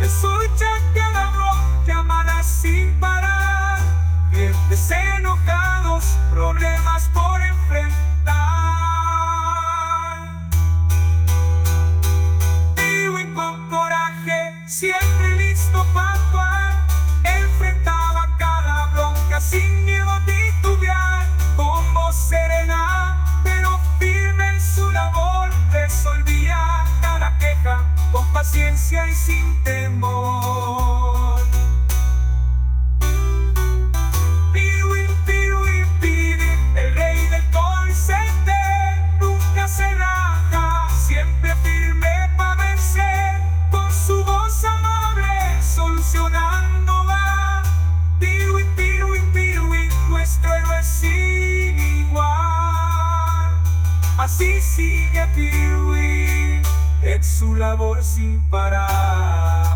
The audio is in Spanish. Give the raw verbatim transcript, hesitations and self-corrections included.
escucha cada voz, llamadas sin parar, clientes enojados, problemas por enfrentar. Piwin con coraje, siempre listo para actuar, enfrentaba cada bronca sin miedo a titubear, con voz serena pero firme en su labor, resolvía cada queja con paciencia y sin temor. Piwin, Piwin, Piwin, el rey del call center, nunca se raja, siempre firme para vencer, con su voz amable solucionando va. Piwin, Piwin, Piwin, nuestro héroe sin igual. Así sigue Piwin en su labor sin parar.